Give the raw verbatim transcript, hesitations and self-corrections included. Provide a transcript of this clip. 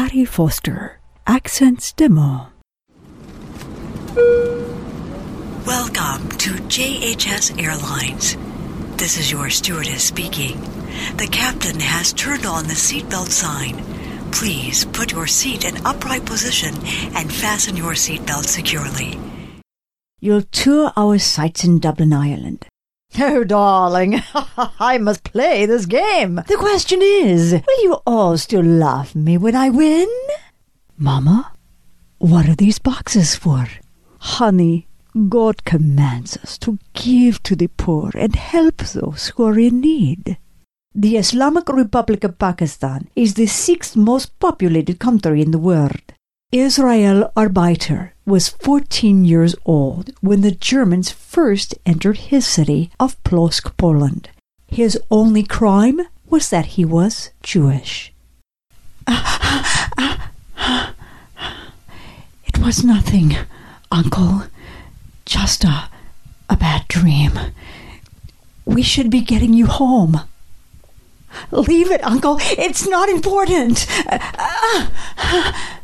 Patty Foster, Accents Demo. Welcome to J H S Airlines. This is your stewardess speaking. The captain has turned on the seatbelt sign. Please put your seat in upright position and fasten your seatbelt securely. You'll tour our sights in Dublin, Ireland. Oh, darling, I must play this game. The question is, will you all still laugh me when I win? Mama, what are these boxes for? Honey, God commands us to give to the poor and help those who are in need. The Islamic Republic of Pakistan is the sixth most populated country in the world. Israel Arbeiter was fourteen years old when the Germans first entered his city of Plock, Poland. His only crime was that he was Jewish. It was nothing, Uncle. Just a, a bad dream. We should be getting you home. Leave it, Uncle. It's not important. Uh, uh,